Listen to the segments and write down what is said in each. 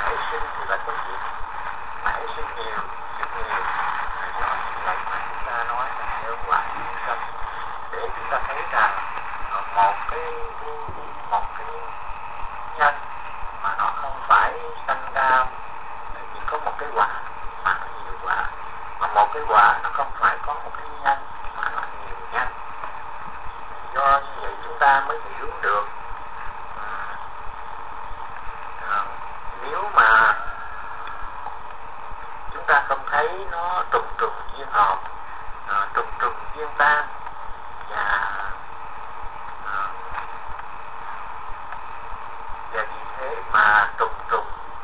nảy sinh thì là cái gì nảy sinh nhiều việc nhiều do những lời mà chúng ta nói là nhân quả duyên sinh, để chúng ta thấy rằng một cái nhân mà nó không phải sanh ra chỉ có một cái quả mà nó nhiều quả, mà một cái quả nó không phải có một cái nhân mà nó nhiều nhân. Do như vậy chúng ta mới hiểu được nếu mà chúng ta không thấy nó trùng trùng duyên hợp, trùng trùng duyên tan, và vì thế mà trùng trùng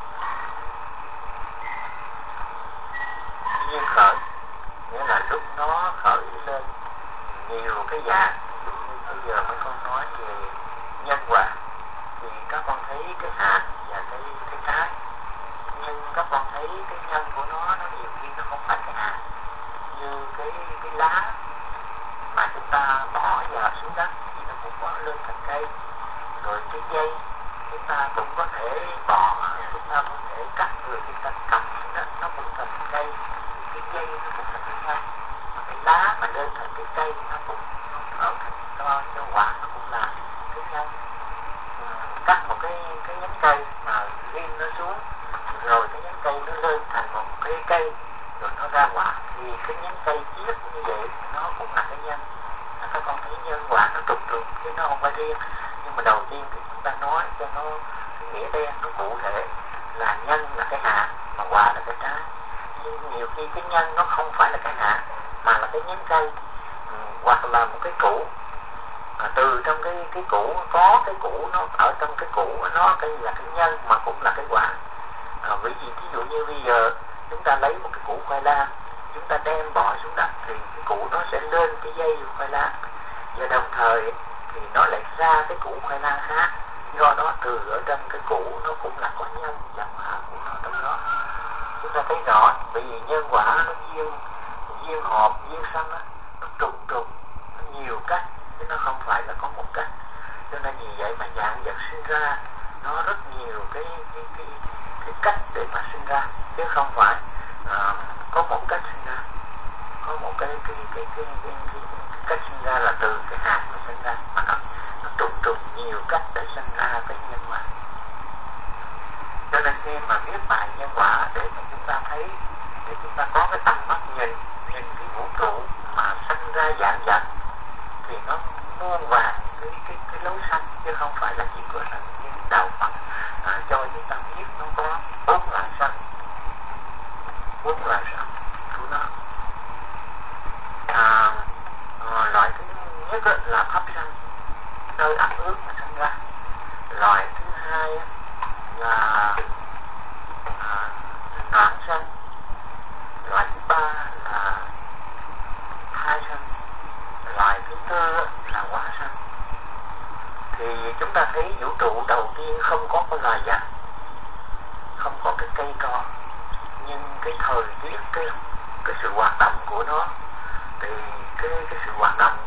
duyên khởi, nghĩa là lúc nó khởi lên nhiều cái dạng. Ví dụ như bây giờ mấy con nói về nhân quả thì các con thấy cái hạt và cái trái, nhưng các con thấy cái nhân của nó nhiều khi nó không phải cái hạt. Như cái lá mà chúng ta bỏ vào xuống đất thì nó cũng có lên thành cây, rồi cái dây chúng ta cũng có thể bỏ, chúng ta có thể cắt người, chúng ta cầm đó nó cũng thành cây, cái dây nó cũng thành cái nhân, mà cái lá mà lên thành cái cây nó cũng trở thành cho quả, nó cũng là cái nhân. Cắt một cái nhánh cây mà ghim nó xuống, rồi cái nhánh cây nó lên thành một cái cây, rồi nó ra quả, thì cái nhánh cây chiết như vậy nó cũng là cái nhân. Các con thấy nhân quả nó trùng trùng chứ nó không phải riêng. Nhưng mà đầu tiên thì chúng ta nói cho nó cái nghĩa đen nó cụ thể là nhân là cái hạt mà quả là cái trái. Nhưng nhiều khi cái nhân nó không phải là cái hạt mà là cái nhánh cây, hoặc là một cái củ. Từ trong cái củ có cái củ, nó ở trong cái củ nó cái là cái nhân mà cũng là cái quả. Bởi vì ví dụ như bây giờ chúng ta lấy một cái củ khoai lang, chúng ta đem bỏ xuống đất thì cái củ nó sẽ lên cái dây khoai lang, và đồng thời thì nó lại ra cái củ khoai lang khác. Do đó từ ở trong cái củ nó cũng là có nhân và quả của nó trong đó. Chúng ta thấy rõ, bởi vì nhân quả nó duyên hợp, duyên sanh đó, nó trùng trùng, nó nhiều cách chứ nó không phải là có một cách. Cho nên vì vậy mà dạng vật sinh ra nó rất nhiều cái cách để mà sinh ra, chứ không phải có một cách sinh ra. Có một cái cách sinh ra là từ cái hạt mà sinh ra, mà nó trùng nhiều cách để sinh ra cái nhân quả. Cho nên khi mà viết bài nhân quả để mà chúng ta thấy, để chúng ta có cái tầm mắt nhìn cái vũ trụ mà sinh ra dạng vật, thì nó muôn vàn cái lối sanh, chứ không phải là chỉ có là như đạo Phật cho chúng ta biết nó có 4 loại sanh, 4 loại sanh của nó. Loại thứ nhất là thấp sanh, nơi ấp ướt mà sinh ra. Loại thứ hai là noãn sanh. Loại thứ ba là thai sanh. Loại thứ tư là quả sanh. Thì chúng ta thấy vũ trụ đầu tiên không có con loài vật, không có cái cây cỏ, nhưng cái thời tiết, cái sự hoạt động của nó, thì cái sự hoạt động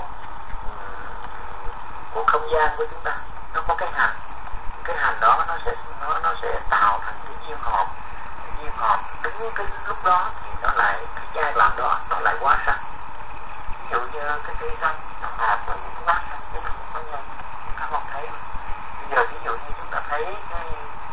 của không gian của chúng ta, nó có cái hành đó nó sẽ tạo thành cái duyên hợp đến cái lúc đó thì nó lại cái giai đoạn đó nó lại hóa sanh. Ví dụ như cái cây xanh nó hợp với những hóa sanh chứ không có nhân. Các bạn thấy bây giờ ví dụ như chúng ta thấy cái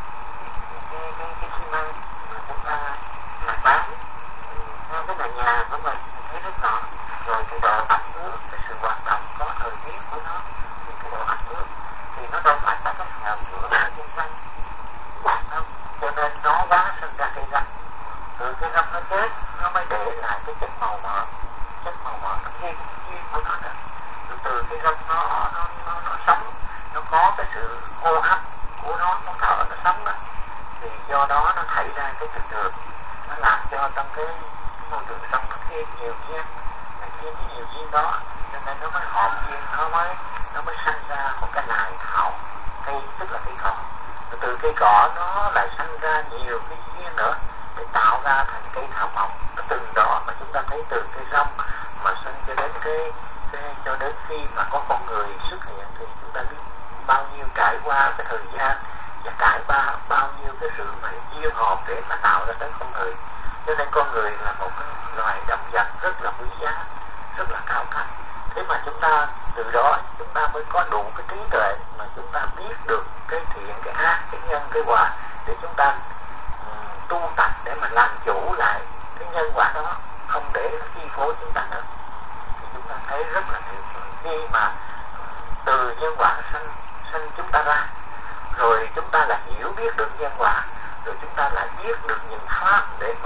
xi măng mà chúng ta làm bán cái là nhà của mình thấy rất rõ. Rồi cái độ ẩm ướt, cái sự hoạt động có thời tiết của nó, thì cái độ ẩm ướt thì nó đâu phải có cái hợp của cây xanh không, cho nên nó hóa sinh ra cây răm. Từ cây răm nó chết nó mới để lại cái chất màu mỡ nó thiên của nó đó. Từ cây răm nó sống, nó có cái sự hô hấp của nó thở, nó sống đó, thì do đó nó thải ra cái chất đường, nó làm cho trong cái môi trường sống nó thêm nhiều duyên, thêm cái nhiều duyên đó, cho nên nó mới hợp duyên, nó mới sanh ra một cái loại thảo cây, tức là cây cỏ. Rồi từ cây cỏ nó lại sanh ra nhiều cái duyên nữa để tạo ra thành cây thảo mộc. Nó từng đó mà chúng ta thấy từ cây rong mà sanh cho đến cho đến khi mà có con người xuất hiện, thì chúng ta biết bao nhiêu trải qua cái thời gian và trải qua bao nhiêu cái sự mà duyên hợp để mà tạo ra tới con người. Cho nên con người là một cái loài động vật rất là quý giá, rất là cao cấp. Thế mà chúng ta từ đó chúng ta mới có đủ cái trí tuệ mà chúng ta biết được cái thiện, cái ác, cái nhân, cái quả để chúng ta tu tập để mà làm chủ lại cái nhân quả đó, không để nó chi phối chúng ta nữa. Thì chúng ta thấy rất là tuyệt vời khi mà từ nhân quả sanh chúng ta ra, rồi chúng ta là hiểu biết được nhân quả, rồi chúng ta lại biết được những pháp để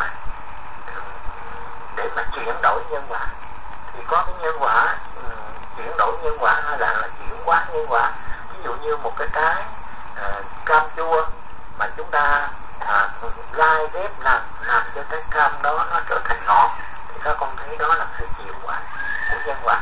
mà chuyển đổi nhân quả. Thì có cái nhân quả chuyển đổi nhân quả hay là chuyển hóa nhân quả. Ví dụ như một cái trái cam chua mà chúng ta lai ghép làm cho cái cam đó nó trở thành ngọt, thì các con thấy đó là sự chuyển hóa của nhân quả.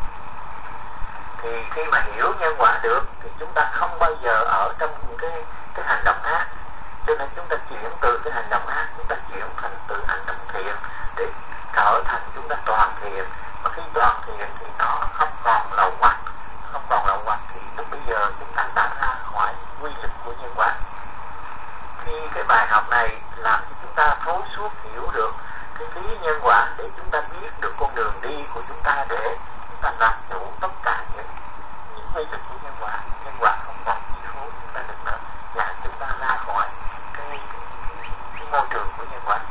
Thì khi mà hiểu nhân quả được thì chúng ta không bao giờ ở trong cái hành động ác. Cho nên chúng ta chuyển từ cái hành động ác, chúng ta chuyển thành từ hành động thiện để trở thành chúng ta toàn thiện. Mà khi toàn thiện thì nó không còn lậu hoặc, thì lúc bây giờ chúng ta đã ra khỏi quy lực của nhân quả. Khi cái bài học này làm cho chúng ta thấu suốt hiểu được cái lý nhân quả để chúng ta biết được con đường đi của chúng ta để chúng ta làm chủ tất cả những quy lực của nhân quả không còn chi phối chúng ta được nữa, và chúng ta ra khỏi cái môi trường của nhân quả.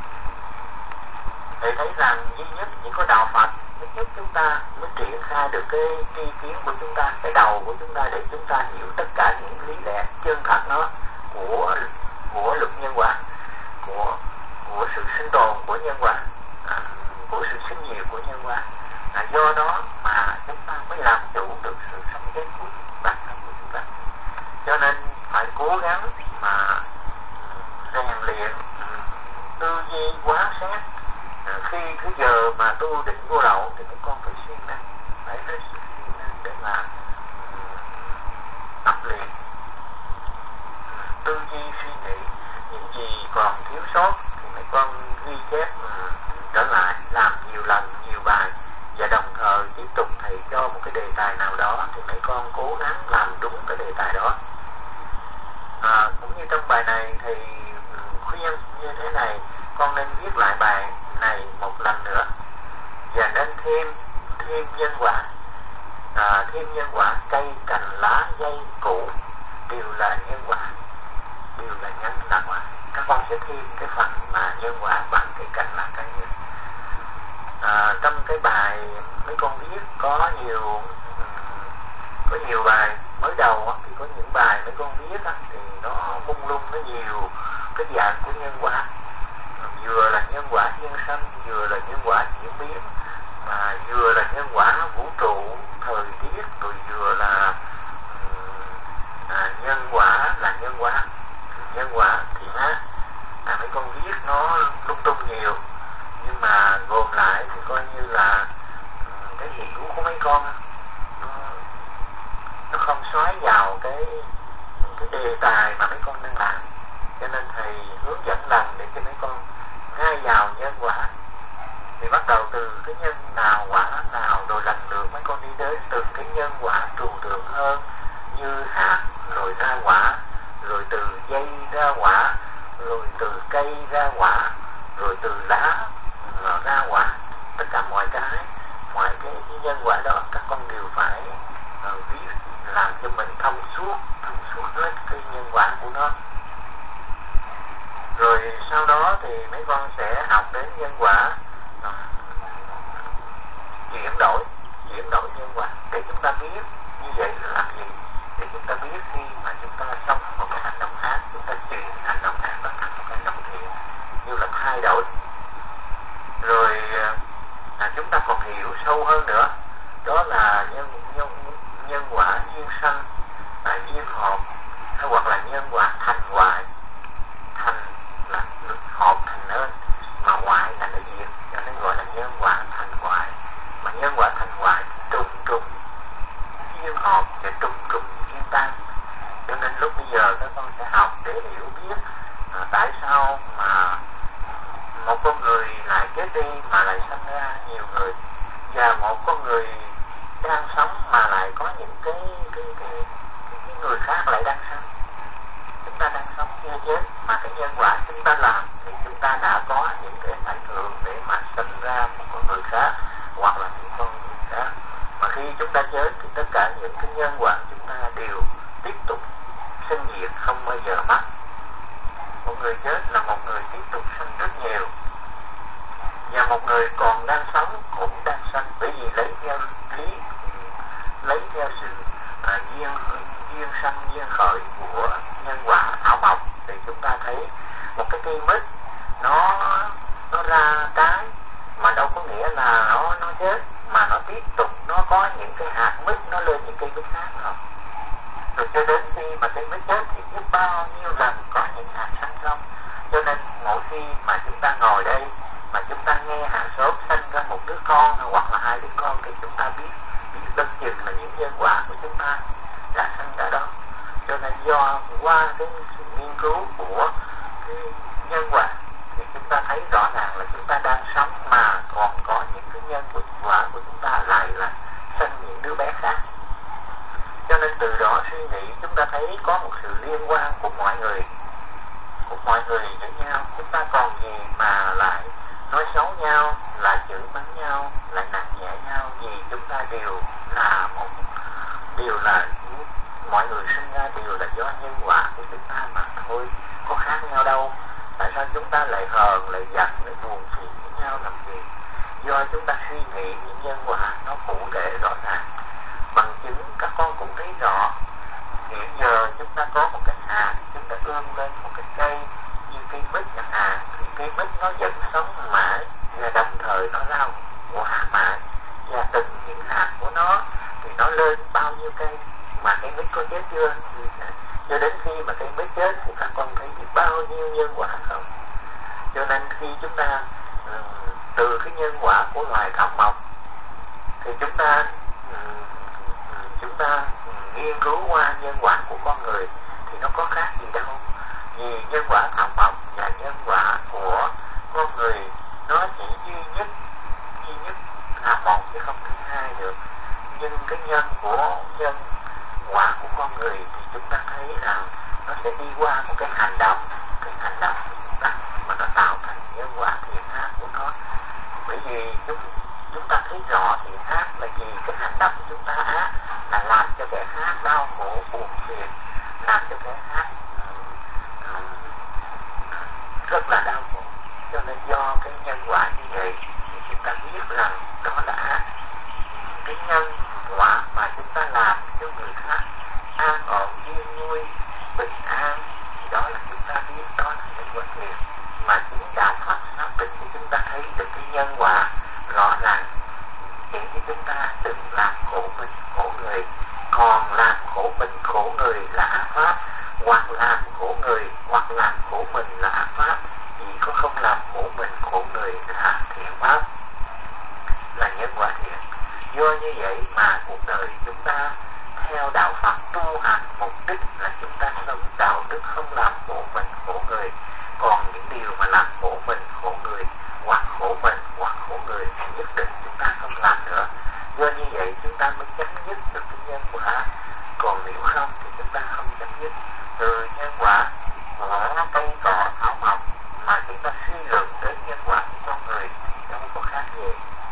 Để thấy rằng duy nhất chỉ có đạo Phật mới giúp chúng ta mới triển khai được cái tri kiến của chúng ta, cái đầu của chúng ta để chúng ta hiểu tất cả những lý lẽ chân thật nó của luật nhân quả, của sự sinh tồn của nhân quả, của sự sinh diệt của nhân quả. Do đó mà chúng ta mới làm chủ được sự sống chết của bản thân của chúng ta. Cho nên phải cố gắng mà rèn luyện tư duy quán xét. Khi cái giờ mà tu định vô lậu thì các con phải siêng năng, phải hết sức siêng năng để mà tập luyện tư duy suy nghĩ. Những gì còn thiếu sót thì mấy con ghi chép trở lại, làm nhiều lần, nhiều bài, và đồng thời tiếp tục thầy cho một cái đề tài nào đó thì mấy con cố gắng làm đúng cái đề tài đó. Cũng như trong bài này thì khuyên như thế này, con nên viết lại bài này một lần nữa và nên thêm nhân quả, thêm nhân quả, cây cành lá dây củ đều là nhân quả, đều là nhân quả. Các con sẽ thêm cái phần mà nhân quả bằng cây cành lá cây. Trong cái bài mấy con viết có nhiều bài mới đầu thì có những bài mấy con viết thì nó mông lung, nó nhiều cái dạng của nhân quả, vừa là nhân quả nhân sanh, vừa là nhân quả diễn biến, mà vừa là nhân quả vũ trụ thời tiết, rồi vừa là nhân quả là nhân quả thiện ác. Mấy con viết nó lung tung nhiều, nhưng mà gồm lại thì coi như là cái hiểu của mấy con nó không xoáy vào cái đề tài mà mấy con đang làm. Cho nên thầy hướng dẫn lần để cho mấy con ngay vào nhân quả. Thì bắt đầu từ cái nhân nào quả nào, rồi lần lượt mấy con đi đến từng cái nhân quả trừu tượng hơn, như hạt rồi ra quả, rồi từ dây ra quả, rồi từ cây ra quả, rồi từ lá ra quả. Tất cả mọi cái nhân quả đó các con đều phải viết làm cho mình thông suốt hết cái nhân quả của nó. Rồi sau đó thì mấy con sẽ học đến nhân quả chuyển đổi nhân quả để chúng ta biết như vậy là làm gì, để chúng ta biết khi mà chúng ta sống một cái hành động ác, chúng ta chuyển hành động ác nó thành một hành động thiện, như là thay đổi. Rồi chúng ta còn hiểu sâu hơn nữa, đó là nhân quả duyên sanh, duyên hợp, hay hoặc là nhân quả thành hoại. Thành là hợp thành nên, mà hoại là nó diệt, cho nên gọi là nhân quả thành hoại. Mà nhân quả thành hoại trùng duyên hợp và trùng duyên tan. Cho nên lúc bây giờ các con sẽ học để hiểu biết tại sao mà một con người lại chết đi mà lại sinh ra nhiều người, và một con người đang sống mà lại có những cái người khác lại đang sống. ta đang sống chưa chết, mà cái nhân quả chúng ta làm thì chúng ta đã có những cái ảnh hưởng để mà sinh ra một con người khác hoặc là những con người khác. Mà khi chúng ta chết thì tất cả những cái nhân quả chúng ta đều tiếp tục sinh diệt, không bao giờ mất. Một người chết là một người tiếp tục sinh rất nhiều, và một người còn đang sống cũng đang sinh, bởi vì lấy theo sự duyên sanh duyên khởi của nhân quả thảo mộc, thì chúng ta thấy một cái cây mít nó ra trái, mà đâu có nghĩa là nó chết, mà nó tiếp tục nó có những cái hạt mít nó lên những cây mít khác không. Rồi cho đến khi mà cây mít chết thì biết bao nhiêu lần có những hạt sanh không. Cho nên mỗi khi mà chúng ta ngồi đây mà chúng ta nghe hàng xóm sanh ra một đứa con hoặc là hai đứa con, thì chúng ta biết đơn chừng là những nhân quả của chúng ta đã sanh ra đó. Cho nên do qua cái sự nghiên cứu của cái nhân quả thì chúng ta thấy rõ ràng là chúng ta đang sống mà còn có những cái nhân quả của chúng ta lại là sanh những đứa bé khác. Cho nên từ đó suy nghĩ chúng ta thấy có một sự liên quan của mọi người với nhau. Chúng ta còn gì mà lại nói xấu nhau, lại chửi mắng nhau, lại nặng nhẹ nhau, vì chúng ta đều là mọi người sinh ra đều là do nhân quả của chúng ta mà thôi, có khác nhau đâu. Tại sao chúng ta lại hờn, lại giận, lại buồn phiền với nhau làm gì? Do chúng ta suy nghĩ những nhân quả nó cụ thể rõ ràng. Bằng chứng các con cũng thấy rõ, hiện giờ chúng ta có một cái hạt, chúng ta ươm lên một cái cây như cây mít chẳng hạn, thì cây mít nó vẫn sống mãi và đồng thời nó ra quả mãi, và từng những hạt của nó thì nó lên bao nhiêu cây. Mà cây mít có chết chưa? Cho đến khi mà cây mít chết thì các con thấy biết bao nhiêu nhân quả không? Cho nên khi chúng ta từ cái nhân quả của loài thảo mộc thì chúng ta nghiên cứu qua nhân quả của con người thì nó có khác gì đâu. Vì nhân quả thảo mộc và nhân quả của con người nó chỉ duy nhất là một chứ không thứ hai được. Nhưng cái nhân quả của con người thì chúng ta thấy rằng nó sẽ đi qua một cái hành động của chúng ta mà nó tạo thành nhân quả thiện ác của nó. Bởi vì chúng ta thấy rõ thiện ác là gì, cái hành động của chúng ta ác là làm cho kẻ khác đau khổ buồn phiền, làm cho kẻ khác rất là đau khổ. Cho nên do cái nhân quả như vậy thì chúng ta biết rằng đó là ác. Cái nhân quả mà chúng ta làm cho người khác an ổn yên vui bình an thì đó là chúng ta biết đó là nhân quả thiện. Mà chính đạo Phật xác định cho chúng ta thấy được cái nhân quả rõ ràng, chỉ cho chúng ta đừng làm khổ mình khổ người. Còn làm khổ mình khổ người là ác pháp, hoặc làm khổ người hoặc làm khổ mình là ác pháp. Chỉ có không làm khổ mình khổ người là thiện pháp, là nhân quả thiện. Do như vậy mà cuộc đời chúng ta theo đạo Phật tu hành mục đích là chúng ta sống đạo đức, không làm khổ mình khổ người. Còn những điều mà làm khổ mình khổ người, hoặc khổ mình hoặc khổ người thì nhất định chúng ta không làm nữa. Do như vậy chúng ta mới chấm dứt được cái nhân quả. Còn nếu không thì chúng ta không chấm dứt. Từ nhân quả của cây cỏ thảo mộc mà chúng ta suy luận đến nhân quả của con người thì đâu có khác gì.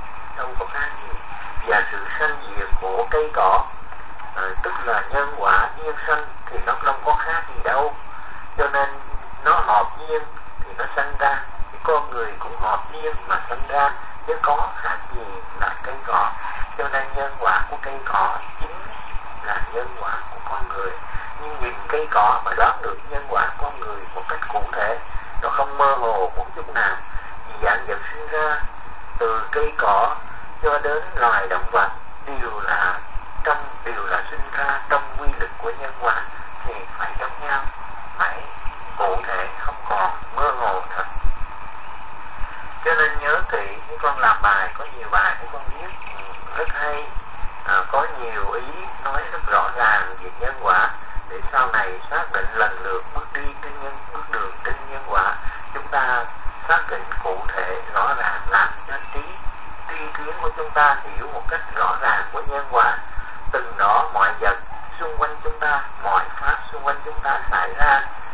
Và sự sanh diệt của cây cỏ tức là nhân quả duyên sanh thì nó không có khác gì đâu. Cho nên nó hợp duyên thì nó sanh ra, cái con người cũng hợp duyên mà sanh ra, chứ có khác gì là cây cỏ. Cho nên nhân quả của cây cỏ chính là nhân quả của con người. Nhưng nhìn cây cỏ mà đoán được nhân quả con người một cách cụ thể, nó không mơ hồ một chút nào. Vì dạng vật sinh ra từ cây cỏ cho đến loài động vật đều là sinh ra trong quy luật của nhân quả thì phải giống nhau, phải cụ thể, không còn mơ hồ nữa. Cho nên nhớ kỹ, những con làm bài có nhiều bài của con viết rất hay, có nhiều ý nói rất rõ ràng về nhân quả để sau này xác định lần lượt bước đường trên nhân quả. Chúng ta xác định cụ thể rõ ràng, làm cho tri kiến của chúng ta hiểu một cách rõ ràng của nhân quả. Từng đó mọi vật xung quanh chúng ta, mọi pháp xung quanh chúng ta xảy ra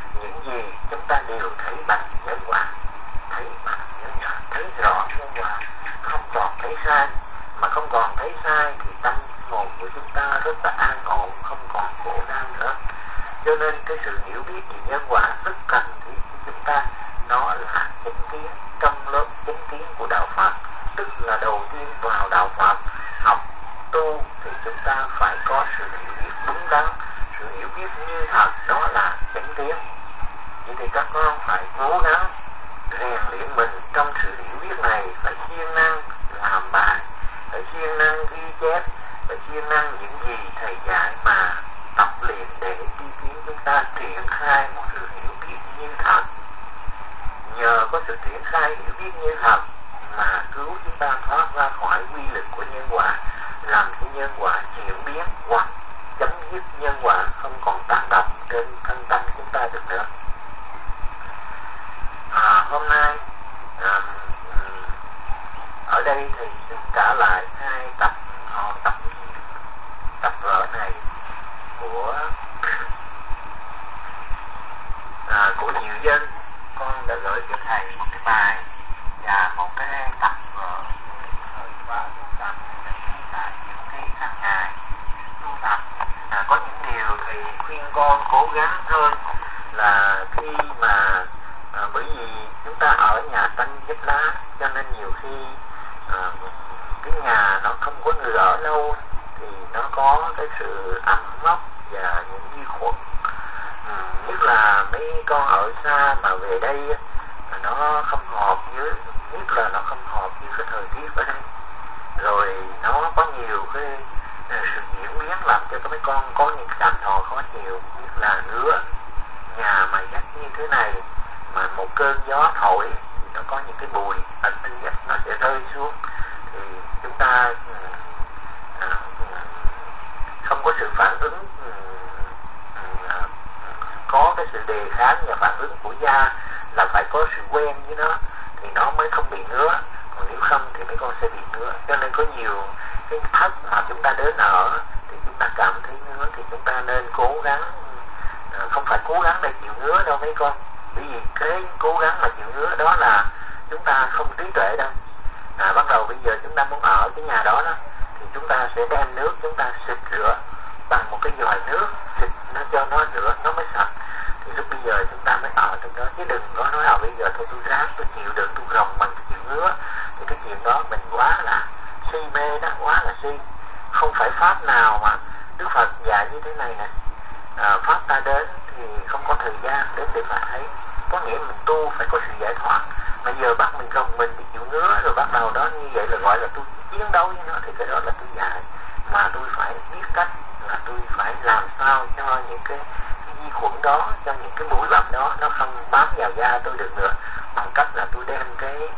những gì chúng ta đều thấy bằng nhân quả, thấy bằng nhân quả, thấy rõ nhân quả, không còn thấy sai. Mà không còn thấy sai thì tâm hồn của chúng ta rất là an ổn, không còn khổ đau nữa. Cho nên cái sự hiểu biết về nhân quả rất cần thiết của chúng ta. Nó là chánh kiến trong lớp chánh kiến của đạo Phật. Tức là đầu tiên vào đạo Phật học tu thì chúng ta phải có sự hiểu biết đúng đắn, sự hiểu biết như thật, đó là chánh kiến. Vậy thì các con phải cố gắng rèn luyện mình trong sự hiểu biết này, phải siêng năng làm bài, phải siêng năng ghi chép, phải siêng năng những gì thầy dạy mà tập luyện để đi tiến chúng ta triển khai một sự hiểu biết như thật. Nhờ có sự triển khai hiểu biết như thật mà cứu chúng ta thoát ra khỏi quy lực của nhân quả, làm cho nhân quả chuyển biến hoặc chấm dứt nhân quả không còn tác động trên thân tâm chúng ta được nữa. Hôm nay ở đây thì xin trả lại hai tập vở này của nhiều dân. Con đã gửi cho thầy một cái bài và một cái tập vở thời khóa tu tập tại những cái hàng ngày tu tập. Có những điều thì khuyên con cố gắng hơn là khi mà bởi vì chúng ta ở nhà tranh vách lá, cho nên nhiều khi cái nhà nó không có người ở lâu thì nó có cái sự ẩm mốc và những vi khuẩn. Nhất là mấy con ở xa mà về đây nó không hợp với, nhất là nó không hợp với cái thời tiết ở đây, rồi nó có nhiều cái sự diễn biến làm cho mấy con có những cảm thọ khó chịu, nhất là ngứa. Nhà mà dắt như thế này mà một cơn gió thổi thì nó có những cái bụi ở trên dắt nó sẽ rơi xuống, thì chúng ta không có sự phản ứng, có cái sự đề kháng và phản ứng của da, là phải có sự quen với nó thì nó mới không bị ngứa, còn nếu không thì mấy con sẽ bị ngứa. Cho nên có nhiều cái thất mà chúng ta đến ở thì chúng ta cảm thấy ngứa thì chúng ta nên cố gắng, không phải cố gắng để chịu ngứa đâu mấy con, bởi vì cái cố gắng mà chịu ngứa đó là chúng ta không trí tuệ đâu. Bắt đầu bây giờ chúng ta muốn ở cái nhà đó thì chúng ta sẽ đem nước chúng ta xịt rửa bằng một cái vòi nước, xịt nó cho nó rửa nó mới sạch, thì lúc bây giờ chúng ta mới ở trong đó. Chứ đừng có nói bây giờ thôi tôi ráng tôi chịu đựng tôi rồng bằng tôi chịu ngứa, thì cái chuyện đó mình quá là si mê đó, quá là si. Không phải pháp nào mà Đức Phật dạy như thế này nè, pháp ta đến thì không có thời gian đến để mà thấy, có nghĩa mình tu phải có sự giải thoát. Mà giờ bắt mình gồng mình thì chịu ngứa rồi bắt đầu đó như vậy là gọi là tôi chiến đấu với nó, thì cái đó là tôi dạy. Mà tôi phải biết cách là tôi phải làm sao cho những cái vi khuẩn đó, cho những cái bụi bặm đó nó không bám vào da tôi được nữa, bằng cách là tôi đem cái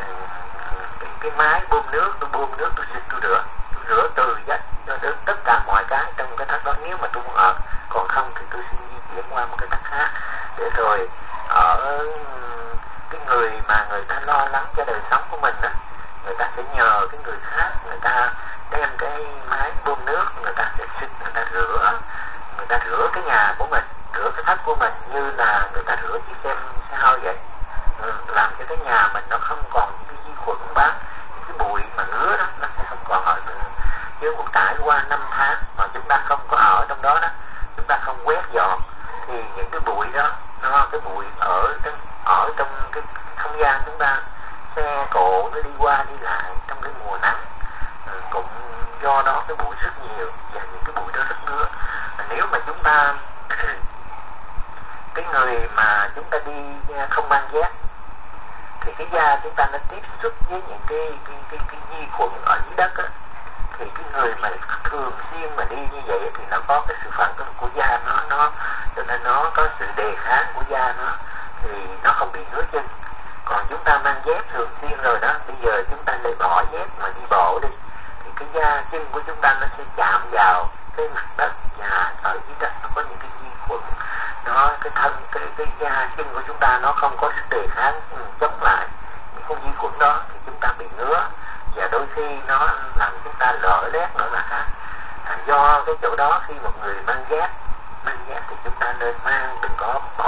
máy bơm nước, tôi xịt tôi rửa từ dách cho đến tất cả mọi cái trong cái thất đó, nếu mà tôi muốn ở. Còn không thì tôi xin di chuyển qua một cái thất khác, để rồi ở cái người mà người ta lo lắng cho đời sống của mình đó, người ta sẽ nhờ cái người khác, người ta đem cái máy bơm nước, người ta sẽ xịt, người ta rửa cái nhà của mình, rửa cái thất của mình như là người ta rửa chiếc xe sao vậy. Làm cho cái nhà mình nó không còn những cái vi khuẩn bám, những cái bụi mà ngứa đó nó sẽ không còn ở nữa. Chứ một trải qua 5 tháng mà chúng ta không có ở trong đó chúng ta không quét dọn thì những cái bụi đó, cái bụi ở trong cái không gian chúng ta, xe cộ nó đi qua đi lại trong cái mùa nắng, cũng do đó cái bụi rất nhiều và những cái bụi đó rất ngứa. Nếu mà chúng ta cái người mà chúng ta đi không mang dép thì cái da chúng ta nó tiếp xúc với những cái vi khuẩn ở dưới đất á, thì cái người mà thường xuyên mà đi như vậy thì nó có cái sự phản ứng của da nó cho nên nó có sự đề kháng của da nó, thì nó không bị ngứa chân. Còn chúng ta mang dép thường xuyên rồi đó, bây giờ chúng ta lại bỏ dép mà đi bộ đi thì cái da chân của chúng ta nó sẽ chạm vào cái mặt đất, và ở dưới đất nó có những cái vi khuẩn, nó cái da chân của chúng ta nó không có sức đề kháng chống lại những con vi khuẩn đó, thì chúng ta bị ngứa, và đôi khi nó làm chúng ta lở loét nữa là khác. Do cái chỗ đó khi một người mang dép thì chúng ta nên mang, đừng có bỏ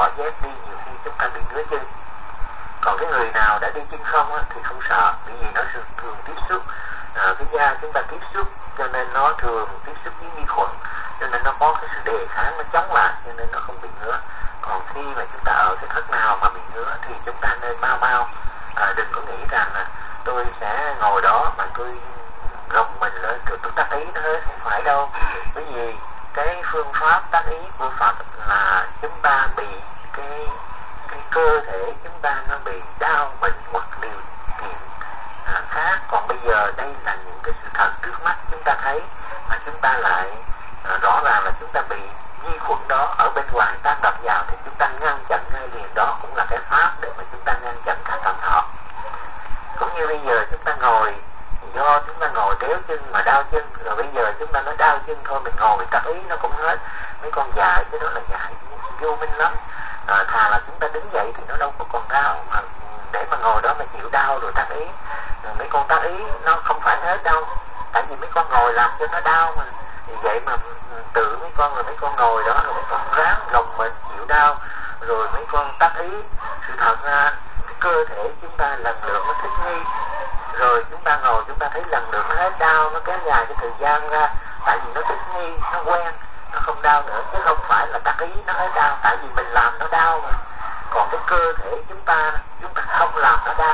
bỏ dép đi nhiều khi chúng ta bị ngứa chân. Còn cái người nào đã đi chân không á, thì không sợ, bởi vì nó thường tiếp xúc, cái da chúng ta tiếp xúc, cho nên nó thường tiếp xúc với vi khuẩn, cho nên nó có cái sự đề kháng, nó chống lại, cho nên nó không bị ngứa. Còn khi mà chúng ta ở cái thất nào mà bị ngứa thì chúng ta nên mau đừng có nghĩ rằng là tôi sẽ ngồi đó mà tôi gồng mình lên rồi tôi tác ý nó hết, không phải đâu. Bởi vì cái phương pháp tác ý của Phật là chúng ta bị cái cơ thể chúng ta nó bị đau bệnh hoặc điều kiện khác. Còn bây giờ đây là những cái sự thật trước mắt chúng ta thấy, mà chúng ta lại rõ ràng là chúng ta bị vi khuẩn đó ở bên ngoài tác động vào, thì chúng ta ngăn chặn ngay liền. Đó cũng là cái pháp để mà chúng ta ngăn chặn cả tâm thọ. Cũng như bây giờ chúng ta ngồi, do chúng ta ngồi kéo chân mà đau chân, rồi bây giờ chúng ta nói đau chân thôi, mình ngồi mình tác ý nó cũng hết. Mấy con dại cái đó là dại vô minh lắm. Thà là chúng ta đứng dậy thì nó đâu có còn đau, mà để mà ngồi đó mà chịu đau rồi tác ý. Rồi mấy con tác ý nó không phải hết đâu, tại vì mấy con ngồi làm cho nó đau mà. Vì vậy mà tự mấy con rồi mấy con ngồi đó rồi mấy con ráng gồng mình chịu đau, rồi mấy con tác ý. Sự thật ra cái cơ thể chúng ta lần lượt nó thích nghi, rồi chúng ta ngồi chúng ta thấy lần lượt nó hết đau, nó kéo dài cái thời gian ra, tại vì nó thích nghi, nó quen, nó không đau nữa, chứ không phải là tác ý nó hết đau, tại vì mình làm nó đau mà. Còn cái cơ thể chúng ta không làm nó đau,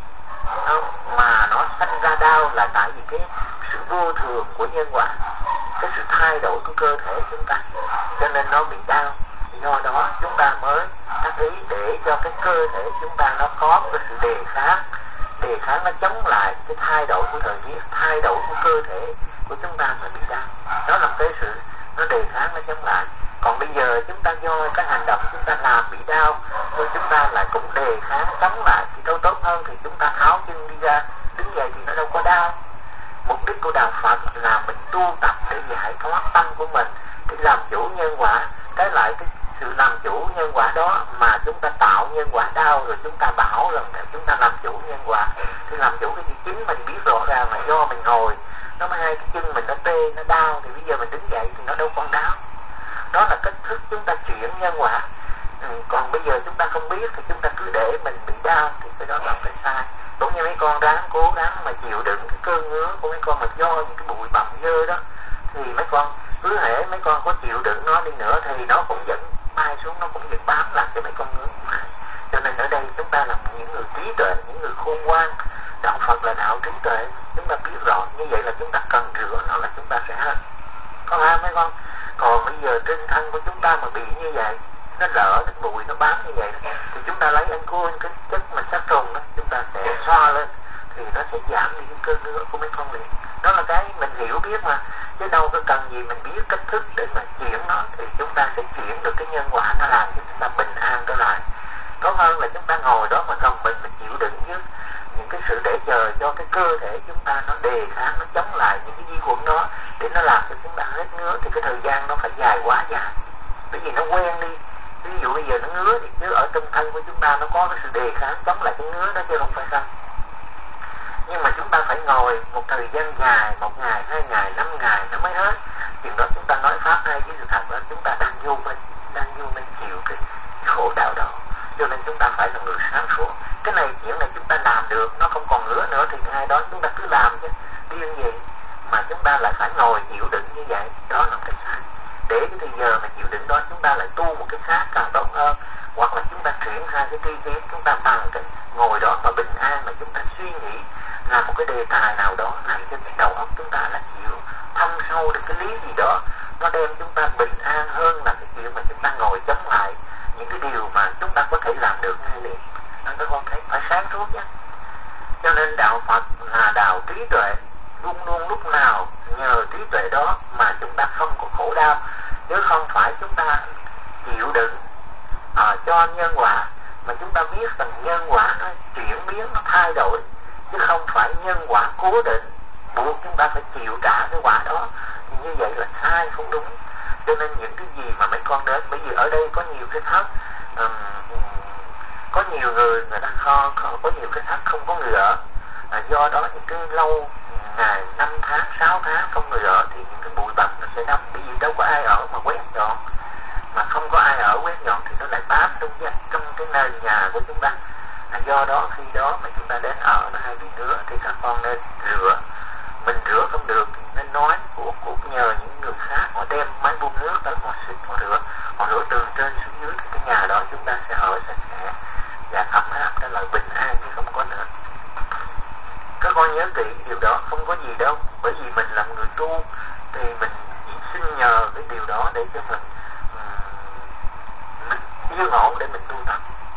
mà nó sanh ra đau là tại vì cái sự vô thường của nhân quả, cái sự thay đổi của cơ thể chúng ta, cho nên nó bị đau. Do đó chúng ta mới tác ý để cho cái cơ thể chúng ta nó có cái sự đề kháng nó chống lại cái thay đổi của thời tiết, thay đổi của cơ thể của chúng ta mà bị đau. Đó là cái sự nó đề kháng, nó chống lại. Còn bây giờ chúng ta do cái hành động chúng ta làm bị đau, rồi chúng ta lại cũng đề kháng chống lại, thì đâu tốt hơn thì chúng ta tháo chân đi ra, đứng dậy thì nó đâu có đau. Mục đích của đạo Phật là mình tu tập để giải thoát tâm của mình, để làm chủ nhân quả. Cái lại cái sự làm chủ nhân quả đó mà chúng ta tạo nhân quả đau, rồi chúng ta bảo rằng chúng ta làm chủ nhân quả. Thì làm chủ cái gì? Chính mình biết rõ ràng là do mình ngồi nó mới hai cái chân mình nó tê, nó đau, thì bây giờ mình đứng dậy thì nó đâu còn đau. Đó là cách thức chúng ta chuyển nhân quả. Còn bây giờ chúng ta không biết thì chúng ta cứ để mình bị đau, thì cái đó là cái sai. Cũng như mấy con ráng cố gắng mà chịu đựng cái cơn ngứa của mấy con, mà do những cái bụi bặm dơ đó, thì mấy con cứ hễ mấy con có chịu đựng nó đi nữa thì nó cũng vẫn bay xuống, nó cũng vẫn bám lại cho mấy con ngứa. Cho nên ở đây chúng ta là những người trí tuệ, những người khôn ngoan. Đạo Phật là đạo trí tuệ, chúng ta biết rõ như vậy là chúng ta cần rửa nó là chúng ta sẽ hết. Có hai mấy con. Còn bây giờ trên thân của chúng ta mà bị như vậy, nó lỡ cái bụi nó bám như vậy, thì chúng ta lấy alcohol, cái chất mà sát trùng đó, chúng ta sẽ xoa lên thì nó sẽ giảm đi cái cơn ngứa của mấy con liền. Đó là cái mình hiểu biết mà, chứ đâu có cần gì mình biết cách thức để mà chuyển nó, thì chúng ta sẽ chuyển được cái nhân quả, nó làm cho chúng ta bình an trở lại. Tốt hơn là chúng ta ngồi đó mà gồng mình chịu đựng với những cái sự để chờ cho cái cơ thể chúng ta nó đề kháng, nó chống lại những cái vi khuẩn đó, để nó làm cho chúng ta hết ngứa, thì cái thời gian nó phải dài quá dài, bởi vì nó quen đi. Ví dụ bây giờ nó ngứa thì chứ ở trong thân của chúng ta nó có cái sự đề kháng chống lại cái ngứa đó, chứ không phải sao. Nhưng mà chúng ta phải ngồi một thời gian dài, 1 ngày, 2 ngày, 5 ngày nó mới hết. Chừng đó chúng ta nói pháp hay, với sự thật là chúng ta đang vô minh chịu cái khổ đau đó. Cho nên chúng ta phải là người sáng suốt. Cái này chuyện này chúng ta làm được, nó không còn ngứa nữa thì ngày đó chúng ta cứ làm chứ điên gì mà chúng ta lại phải ngồi chịu đựng như vậy. Đó là cái sai. Để cái thời giờ mà chịu đựng đó chúng ta lại tu một cái xác càng tốt hơn, hoặc là chúng ta chuyển sang cái tri kiến, chúng ta bằng cái ngồi đó mà bình an, mà chúng ta suy nghĩ là một cái đề tài nào đó làm cho cái đầu óc chúng ta là chịu thâm sâu được cái lý gì đó, nó đem chúng ta bình an hơn là cái chuyện mà chúng ta ngồi chống lại những cái điều mà chúng ta có thể làm được ngay liền. Các con thấy phải sáng suốt nhé. Cho nên đạo Phật là đạo trí tuệ, luôn luôn lúc nào nhờ trí tuệ đó mà chúng ta không có khổ đau, chứ không phải chúng ta chịu đựng cho nhân quả, mà chúng ta biết rằng nhân quả nó chuyển biến, nó thay đổi, chứ không phải nhân quả cố định buộc chúng ta phải chịu trả cái quả đó. Thì như vậy là sai, không đúng. Cho nên những cái gì mà mấy con đến, bởi vì ở đây có nhiều cái thất, có nhiều người ta có nhiều cái thất không có người ở, do đó những cái lâu ngày 5 tháng 6 tháng không người ở thì những cái bụi bặm nó sẽ đóng, bởi vì đâu có ai ở mà quét dọn, mà không có ai ở quét dọn thì nó lại bám trong cái nơi nhà của chúng ta. Do đó khi đó mà chúng ta đến ở nó hay bị ngứa thì các con nên rửa. Mình rửa không được thì nên nói của nhờ những người khác, họ đem máy phun nước tới họ xịt, họ rửa từ trên xuống dưới thì cái nhà đó chúng ta sẽ ở sạch sẽ và ấm áp, đó là bình an chứ không có nữa. Các con nhớ kỹ điều đó, không có gì đâu, bởi vì mình là người tu thì mình chỉ xin nhờ cái điều đó để cho mình yên ổn để mình tu tập.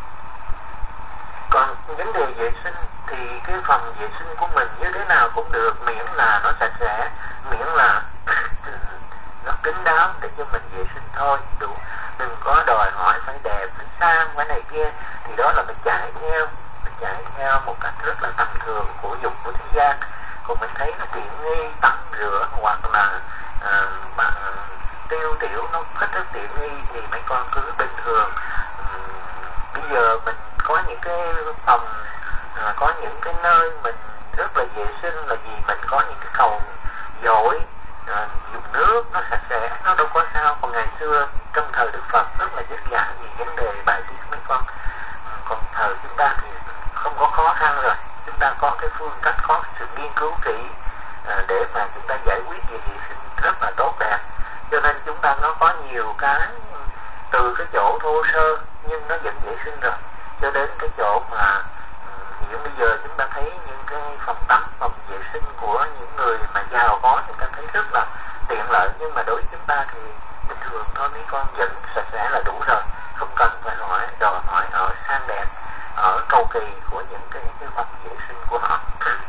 Còn vấn đề vệ sinh thì cái phòng vệ sinh của mình như thế nào cũng được, miễn là nó sạch sẽ, miễn là nó kín đáo để cho mình vệ sinh thôi, đủ. Đừng có đòi hỏi phải đẹp, phải sang, phải này kia, thì đó là mình chạy theo một cách rất là tầm thường của dục của thế gian. Còn mình thấy nó tiện nghi, tắm rửa hoặc là bằng tiêu tiểu nó hết rất tiện nghi thì mấy con cứ bình thường. Bây giờ mình có những cái phòng, có những cái nơi mình rất là vệ sinh là vì mình có những cái cầu dội, dùng nước nó sạch sẽ, nó đâu có sao. Còn ngày xưa trong thời Đức Phật rất là vất vả vì vấn đề bài tiết mấy con. Còn thời chúng ta thì không có khó khăn rồi, chúng ta có cái phương cách, có sự nghiên cứu kỹ để mà chúng ta giải quyết về vệ sinh rất là tốt đẹp. Cho nên chúng ta nó có nhiều cái từ cái chỗ thô sơ nhưng nó vẫn vệ sinh rồi, cho đến cái chỗ mà hiện bây giờ chúng ta thấy những cái phòng tắm, phòng vệ sinh của những người mà giàu có chúng ta thấy rất là tiện lợi, nhưng mà đối với chúng ta thì bình thường thôi, mấy con vẫn sạch sẽ là đủ rồi, không cần phải đòi hỏi ở sang đẹp, ở cầu kỳ của những cái phòng vệ sinh của họ.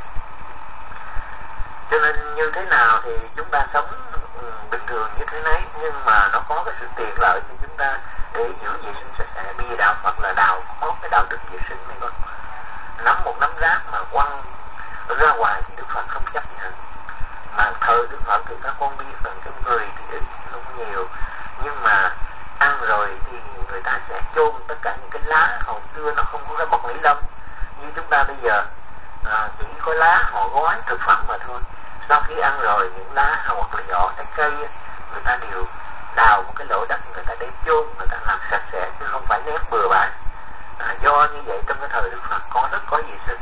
Cho nên như thế nào thì chúng ta sống bình thường như thế đấy, nhưng mà nó có cái sự tiện lợi cho chúng ta để giữ vệ sinh sạch sẽ. Bia đạo Phật là có cái đạo đức vệ sinh mấy con. Nắm một nắm rác mà quăng ra ngoài thì Đức Phật không chấp nhận. Mà thời Đức Phật thì các con biết rằng cái người thì ít không nhiều, nhưng mà ăn rồi thì người ta sẽ chôn tất cả những cái lá. Hồi xưa nó không có cái bọc ni lông như chúng ta bây giờ, chỉ có lá họ gói thực phẩm mà thôi. Sau khi ăn rồi những lá hoặc là vỏ trái cây người ta đều đào một cái lỗ đất, người ta đem chôn, người ta làm sạch sẽ chứ không phải ném bừa bãi. Do như vậy trong cái thời Đức Phật rất có vệ sinh.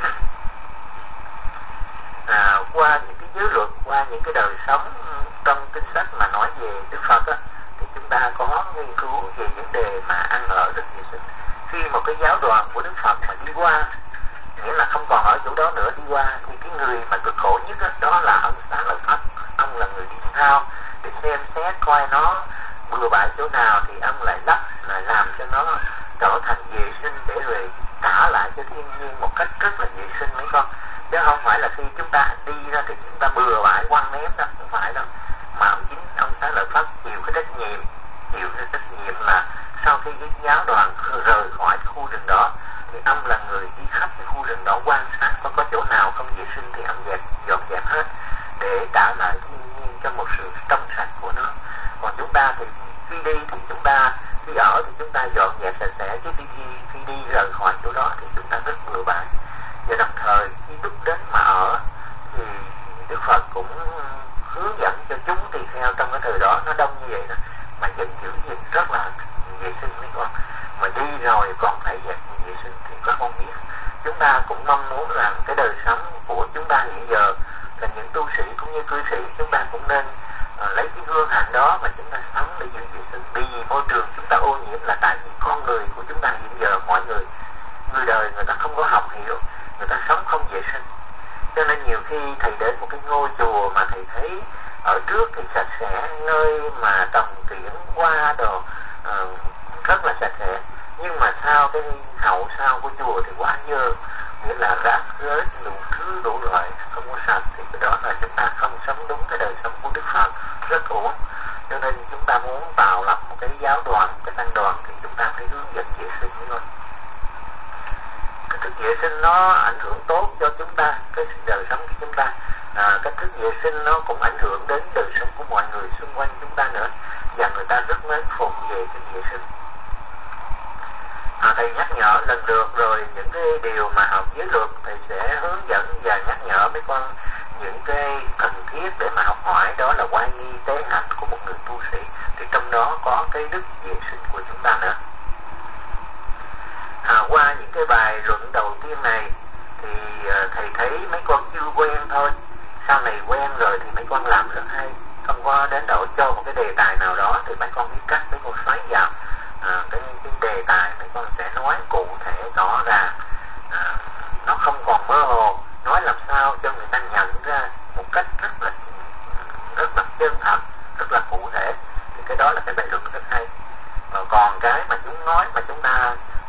Qua những cái giới luật, qua những cái đời sống trong kinh sách mà nói về Đức Phật á, thì chúng ta có nghiên cứu về vấn đề mà ăn ở rất vệ sinh. Khi một cái giáo đoàn của Đức Phật mà đi qua, nghĩa là không còn ở chỗ đó nữa, đi qua thì cái người mà cực khổ nhất đó là ông Xá Lợi Phất. Ông là người đi theo để xem xét coi nó bừa bãi chỗ nào thì ông lại lắp, lại làm cho nó trở thành vệ sinh để rồi trả lại cho thiên nhiên một cách rất là vệ sinh mấy con. Chứ không phải là khi chúng ta đi ra thì chúng ta bừa bãi quăng ném đâu, không phải đâu. Mà ông Xá Lợi Phất chịu cái trách nhiệm là sau khi cái giáo đoàn rời khỏi cái khu rừng đó thì ông là người đi khắp cái khu rừng đó quan sát có chỗ nào không vệ sinh thì ông dọn dẹp hết để trả lại thiên nhiên cho một sự trong sạch của nó. Còn chúng ta thì khi đi thì chúng ta khi ở thì chúng ta dọn dẹp sạch sẽ, chứ khi đi rời khỏi chỗ đó thì chúng ta rất bừa bãi. Và đồng thời khi Đức đến mà ở thì Đức Phật cũng hướng dẫn cho chúng tùy theo trong cái thời đó nó đông như vậy đó mà vẫn giữ gìn rất là vệ sinh mấy con. Mà đi rồi còn phải vệ sinh thì các con biết. Chúng ta cũng mong muốn rằng cái đời sống của chúng ta hiện giờ là những tu sĩ cũng như cư sĩ, chúng ta cũng nên lấy cái hương hạnh đó mà chúng ta sống để giữ vệ sinh. Vì môi trường chúng ta ô nhiễm là tại vì con người của chúng ta hiện giờ, mọi người đời người ta không có học hiểu, người ta sống không vệ sinh. Cho nên nhiều khi thầy đến một cái ngôi chùa mà thầy thấy ở trước thì sạch sẽ, nơi mà trồng kiển hoa đồ rất là sạch sẽ, nhưng mà sau cái hậu sau của chùa thì quá dơ, nghĩa là rác rưới đủ thứ đủ loại không có sạch, thì cái đó là chúng ta không sống đúng cái đời sống của Đức Phật, rất uổng. Cho nên chúng ta muốn tạo lập một cái giáo đoàn, một cái tăng đoàn thì chúng ta phải hướng dẫn vệ sinh thôi. Cái thức vệ sinh nó ảnh hưởng tốt cho chúng ta, cái đời sống của chúng ta. Cái thức vệ sinh nó cũng ảnh hưởng đến đời sống của mọi người xung quanh chúng ta nữa, và người ta rất mến phục về cái vệ sinh. Thầy nhắc nhở lần lượt rồi những cái điều mà học giới luật thầy sẽ hướng dẫn và nhắc nhở mấy con những cái cần thiết để mà học hỏi, đó là oai nghi tế hạnh của một người tu sĩ, thì trong đó có cái đức vệ sinh của chúng ta nữa. cái bài luận đầu tiên này thì thầy thấy mấy con chưa quen thôi, sau này quen rồi thì mấy con làm rất hay, không có đến độ cho một cái đề tài nào đó thì mấy con biết cách mấy con xoáy vào cái đề tài, mấy con sẽ nói cụ thể rõ ràng, nó không còn mơ hồ, nói làm sao cho người ta nhận ra một cách rất là chân thật, rất là cụ thể, thì cái đó là cái bài luận rất hay. Còn cái mà chúng nói mà chúng ta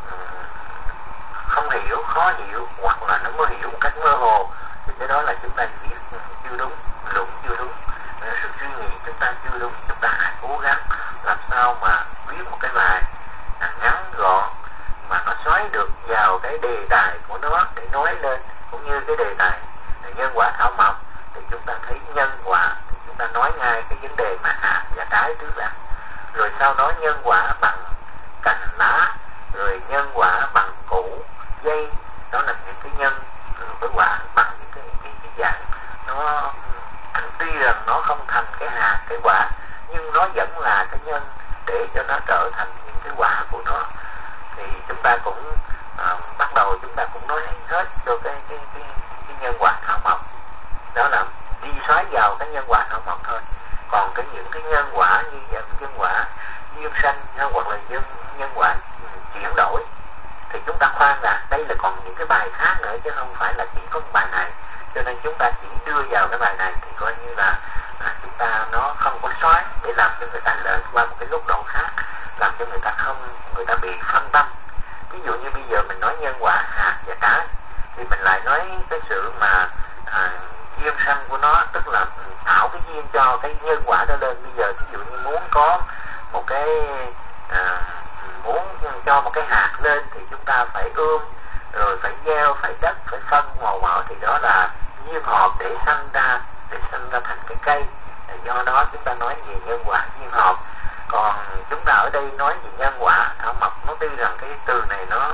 không hiểu, khó hiểu hoặc là nó mới hiểu một cách mơ hồ thì cái đó là chúng ta viết chưa đúng, luận chưa đúng, sự suy nghĩ chúng ta chưa đúng. Chúng ta hãy cố gắng làm sao mà viết một cái bài ngắn gọn mà nó xoáy được vào cái đề tài của nó để nói lên. Cũng như cái đề tài nhân quả thảo mộc thì chúng ta thấy nhân quả thì chúng ta nói ngay cái vấn đề mà hạt và trái trước đã, rồi sau đó nhân quả bằng cành lá, rồi nhân quả bằng củ dây, đó là những cái nhân với quả bằng những cái dạng nó tuy rằng nó không thành cái hạt cái quả nhưng nó vẫn là cái nhân để cho nó trở thành những cái quả của nó. Thì chúng ta cũng bắt đầu chúng ta cũng nói hết cho cái nhân quả thảo mộc, đó là đi xoáy vào cái nhân quả thảo mộc thôi. Còn những cái nhân quả như vậy, nhân quả duyên sanh hoặc là nhân quả chuyển đổi thì chúng ta khoan ra, đây là còn những cái bài khác nữa chứ không phải là chỉ có một bài này, cho nên chúng ta chỉ đưa vào cái bài này thì coi như là chúng ta nó không có xoáy để làm cho người ta lệch qua một cái góc độ khác, làm cho người ta bị phân tâm. Ví dụ như bây giờ mình nói nhân quả hạt và trái thì mình lại nói cái sự mà duyên sanh của nó, tức là tạo cái duyên cho cái nhân quả đó lên. Bây giờ ví dụ như muốn có một cái muốn cho một cái hạt lên thì chúng ta phải ươm, rồi phải gieo, phải đất, phải phân màu mỡ, thì đó là duyên hợp để sanh ra thành cái cây. Do đó chúng ta nói về nhân quả duyên hợp. Còn chúng ta ở đây nói về nhân quả thảo mộc, nó tuy rằng cái từ này nó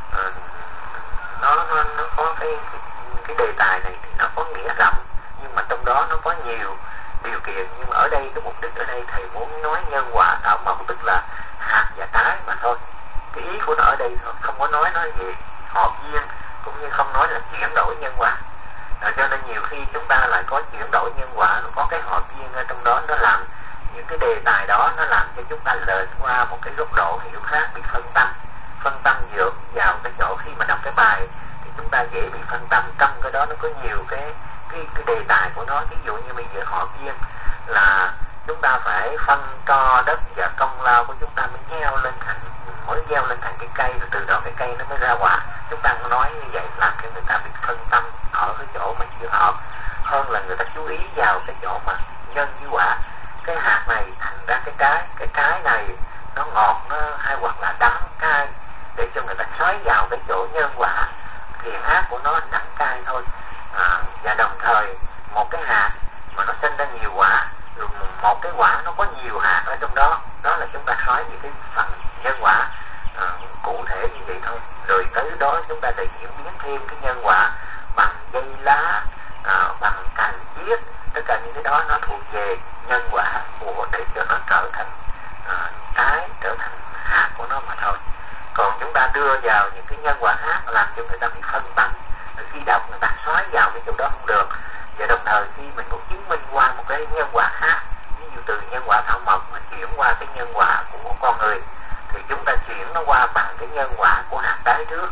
có cái đề tài này thì nó có nghĩa rộng, nhưng mà trong đó nó có nhiều điều kiện. Nhưng mà ở đây cái mục đích ở đây thầy muốn nói nhân quả thảo mộc tức là hạt và trái mà thôi. Cái ý của nó ở đây thôi, không có nói về hợp duyên, cũng như không nói là chuyển đổi nhân quả. Cho nên nhiều khi chúng ta lại có chuyển đổi nhân quả, có cái hợp duyên ở trong đó, nó làm những cái đề tài đó nó làm cho chúng ta lệch qua một cái góc độ hiểu khác, bị phân tâm dựa vào cái chỗ khi mà đọc cái bài thì chúng ta dễ bị phân tâm. Trong cái đó nó có nhiều cái đề tài của nó. Ví dụ như bây giờ hợp duyên là chúng ta phải phân cho đất và công lao của chúng ta mới gieo lên thành cái cây, rồi từ đó cái cây nó mới ra quả. Chúng ta nói như vậy làm cho người ta bị phân tâm ở cái chỗ mà chưa hợp, hơn là người ta chú ý vào cái chỗ mà nhân với quả. Cái hạt này thành ra cái trái này nó ngọt, nó hay hoặc là đắng cay, để cho người ta xoáy vào cái chỗ nhân quả thiện ác của nó đắng cay thôi. Và đồng thời một cái hạt mà nó sinh ra nhiều quả, rồi một cái quả nó có nhiều hạt ở trong đó, đó là chúng ta nói về cái phần nhân quả cụ thể như vậy thôi. Rồi tới đó chúng ta lại diễn biến thêm cái nhân quả bằng dây lá, bằng cành chiết, tất cả những cái đó nó thuộc về nhân quả của để cho nó trở thành trái, trở thành hạt của nó mà thôi. Còn chúng ta đưa vào những cái nhân quả khác làm cho người ta bị phân tâm, khi đọc người ta xoáy vào cái chỗ đó không được. Và đồng thời khi mình cũng chứng minh qua một cái nhân quả khác, ví dụ từ nhân quả thảo mộc mà chuyển qua cái nhân quả của con người, thì chúng ta chuyển nó qua bằng cái nhân quả của hạt trái trước,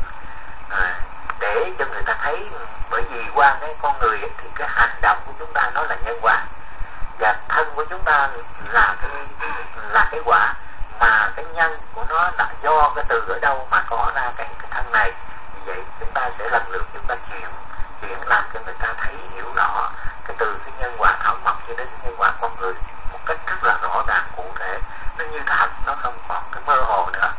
để cho người ta thấy. Bởi vì qua cái con người thì cái hành động của chúng ta nó là nhân quả, và thân của chúng ta là cái quả, mà cái nhân của nó là do cái từ ở đâu mà có ra cái thân này. Vì vậy chúng ta sẽ lần lượt chúng ta chuyển làm cho người ta thấy hiểu rõ cái từ cái nhân quả thảo mộc cho đến nhân quả con người một cách rất là rõ ràng cụ thể, nó như thật, nó không còn cái mơ hồ nữa.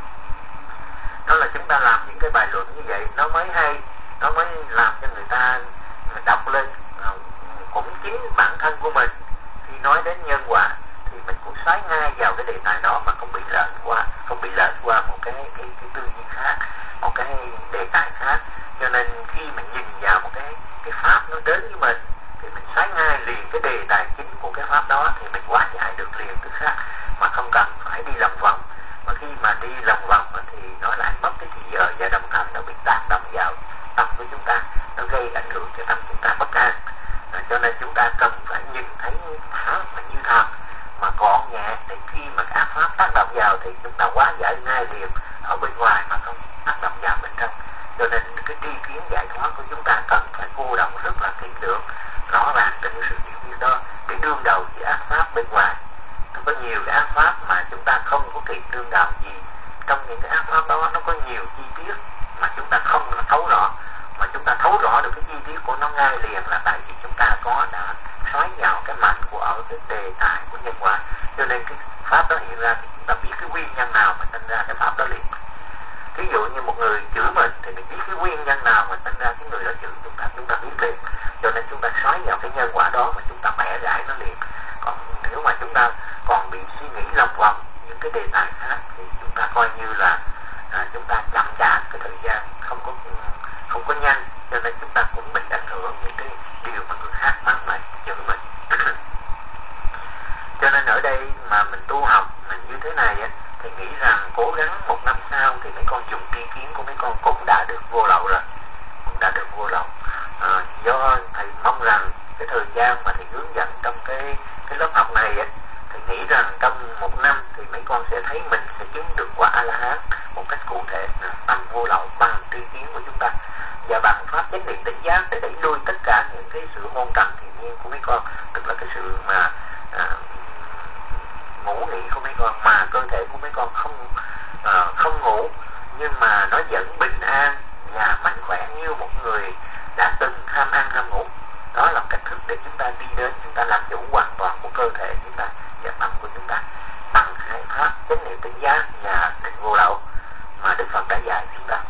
Đó là chúng ta làm những cái bài luận như vậy nó mới hay, nó mới làm cho người ta đọc lên. Cũng chính bản thân của mình khi nói đến nhân quả thì mình cũng xoáy ngay vào cái đề tài đó mà không bị lệch qua một cái tư duy khác, một cái đề tài khác. Cho nên khi mình nhìn vào một cái pháp nó đến với mình thì mình xoáy ngay liền cái đề tài chính của cái pháp đó, thì mình hóa giải được liền tức khác mà không cần phải đi lòng vòng. Mà khi mà đi lòng vòng thì nó lại mất cái thời giờ và đồng thời nó bị tác động vào tâm của chúng ta, nó gây ảnh hưởng cho tâm chúng ta bất an. Cho nên chúng ta cần phải nhìn thấy pháp mà như thật, mà gọn nhẹ, để khi mà ác pháp tác động vào thì chúng ta hóa giải ngay liền ở bên ngoài mà không tác động vào bên trong. Cho nên cái tri kiến giải thoát của chúng ta cần phải cô động rất là kỹ lưỡng, rõ ràng trên sự hiểu biết đó để đương đầu với ác pháp bên ngoài. Có nhiều cái ác pháp mà chúng ta không có kịp đương đầu gì. Trong những cái ác pháp đó nó có nhiều chi tiết mà chúng ta không thấu rõ, mà chúng ta thấu rõ được cái chi tiết của nó ngay liền là tại vì chúng ta đã xoáy vào cái mạch của ở cái đề tài của nhân quả. Cho nên cái pháp đó hiện ra thì chúng ta biết cái nguyên nhân nào mà sinh ra cái pháp đó liền. Ví dụ như một người chửi mình thì mình biết cái nguyên nhân nào mà sinh ra cái người đó chửi chúng ta biết liền. Cho nên chúng ta xoáy vào cái nhân quả đó mà chúng ta bẻ gãy nó liền. Còn nếu mà chúng ta còn bị suy nghĩ lòng vòng những cái đề tài khác thì chúng ta coi như là chúng ta chậm chạp cái thời gian không có nhanh, cho nên chúng ta cũng bị ảnh hưởng những cái điều mà người khác mắng mình, chửi mình. Cho nên ở đây mà mình tu học mình như thế này thì nghĩ rằng cố gắng 1 năm sau thì mấy con dùng tri kiến của mấy con cũng đã được vô lậu rồi, cũng đã được vô lậu. Do thầy mong rằng cái thời gian mà thầy hướng dẫn trong cái lớp học này thì nghĩ rằng trong 1 năm thì mấy con sẽ thấy mình sẽ chứng được quả A-la-hán một cách cụ thể, tâm vô lậu bằng tri kiến của chúng ta và bằng pháp chánh niệm tỉnh giác để đẩy lui tất cả những cái sự hôn trầm thiền nhiên của mấy con, tức là cái sự mà ngủ nghỉ của mấy con, mà cơ thể của mấy con không ngủ nhưng mà nó vẫn bình an và mạnh khỏe như một người đã từng ham ăn ham ngủ. Đó là cách thức để chúng ta đi đến, chúng ta làm chủ hoàn toàn của cơ thể chúng ta và tâm của chúng ta bằng hai pháp chánh niệm tỉnh giác và định vô lậu mà Đức Phật đã dạy chúng ta.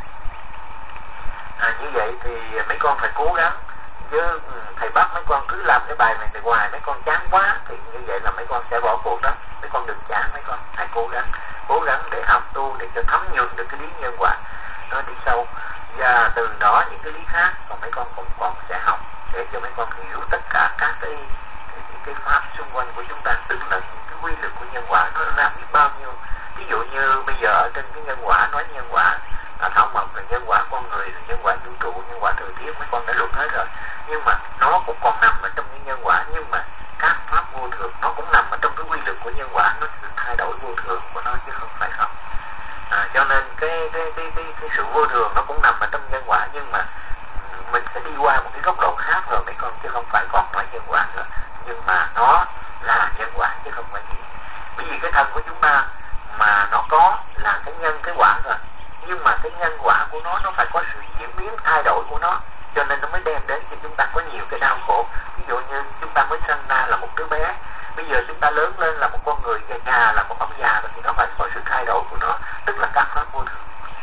Như vậy thì mấy con phải cố gắng, chứ thầy bắt mấy con cứ làm cái bài này từ ngoài mấy con chán quá thì như vậy là mấy con sẽ bỏ cuộc đó. Mấy con đừng chán, mấy con hãy cố gắng để học tu để cho thấm nhuần được cái lý nhân quả nó đi sâu, và từ đó những cái lý khác còn mấy con cũng còn sẽ học để cho mấy con hiểu tất cả các cái pháp xung quanh của chúng ta, tức là những cái quy luật của nhân quả nó ra biết bao nhiêu. Ví dụ như bây giờ ở trên cái nhân quả, nói nhân quả thảo mộc là nhân quả con người, là nhân quả vũ trụ, nhân quả thời tiết, mấy con đã luận hết rồi. Nhưng mà nó cũng còn nằm ở trong cái nhân quả, nhưng mà các pháp vô thường nó cũng nằm ở trong cái quy luật của nhân quả, nó sự thay đổi vô thường của nó chứ không phải không. Cho nên cái sự vô thường nó cũng nằm ở trong nhân quả, nhưng mà mình sẽ đi qua một cái góc độ khác rồi mấy con, chứ không phải còn phải nhân quả nữa, nhưng mà nó là nhân quả chứ không phải gì. Bởi vì cái thân của chúng ta mà nó có là cái nhân cái quả rồi, nhưng mà cái nhân quả của nó phải có sự diễn biến thay đổi của nó, cho nên nó mới đem đến cho chúng ta có nhiều cái đau khổ. Ví dụ như chúng ta mới sinh ra là một đứa bé, bây giờ chúng ta lớn lên là một con người già là một ông già rồi, thì nó phải có sự thay đổi của nó, tức là các pháp vô thường.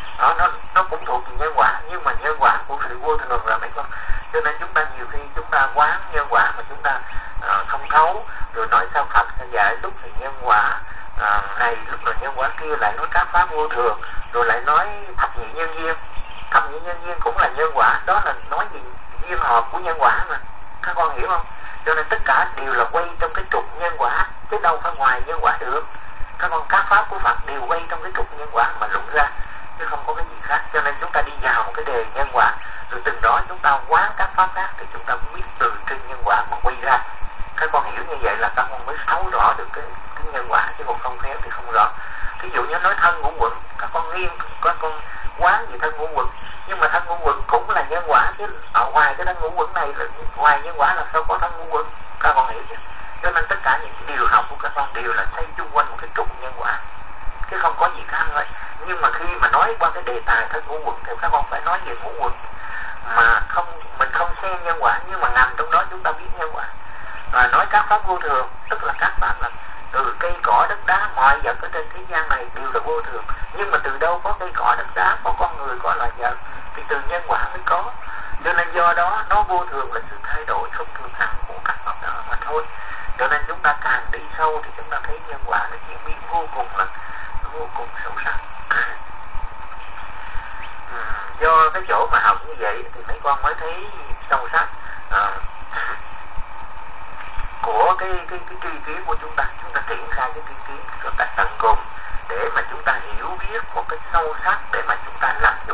Nó cũng thuộc về nhân quả, nhưng mà nhân quả của sự vô thường là mấy con. Cho nên chúng ta nhiều khi chúng ta quán nhân quả mà chúng ta không thấu, rồi nói sao Phật sẽ dạy lúc thì nhân quả này, lúc là nhân quả kia, lại nói các pháp vô thường, rồi lại nói thập nhị nhân duyên. Thập nhị nhân duyên cũng là nhân quả, đó là nói gì duyên hợp của nhân quả mà, các con hiểu không? Cho nên tất cả đều là quay trong cái trục nhân quả, chứ đâu phải ngoài nhân quả được. Các pháp của Phật đều quay trong cái trục nhân quả mà luận ra, chứ không có cái gì khác. Cho nên chúng ta đi vào một cái đề nhân quả, rồi từ đó chúng ta quán các pháp khác thì chúng ta biết từ trên nhân quả mà quay ra. Các con hiểu như vậy là các con mới thấu rõ được cái nhân quả, chứ còn không khéo thì không rõ. Ví dụ như nói thân ngũ quẩn, các con quán gì thân ngũ quẩn, nhưng mà thân ngũ quẩn cũng là nhân quả, chứ ở ngoài cái thân ngũ quẩn này là ngoài nhân quả là sao có thân ngũ quẩn, các con hiểu chưa? Cho nên tất cả những cái điều học của các con đều là xoay chung quanh một cái trục nhân quả, chứ không có gì khác hết. Nhưng mà khi mà nói qua cái đề tài thân ngũ quẩn thì các con phải nói về ngũ quẩn, mà mình không xem nhân quả, nhưng mà nằm trong đó chúng ta biết nhân quả. Và nói các pháp vô thường, tức là các pháp là từ cây cỏ đất đá, mọi vật ở trên thế gian này đều là vô thường. Nhưng mà từ đâu có cây cỏ đất đá, có con người, có loài vật, thì từ nhân quả mới có. Cho nên do đó nó vô thường là sự thay đổi không thường hằng của các pháp đó mà thôi. Cho nên chúng ta càng đi sâu thì chúng ta thấy nhân quả là diễn biến vô cùng sâu sắc. Do cái chỗ mà học như vậy thì mấy con mới thấy sâu sắc của cái tri kiến của chúng ta triển khai cái tri kiến một cách tận cùng để mà chúng ta hiểu biết một cái sâu sắc để mà chúng ta làm chủ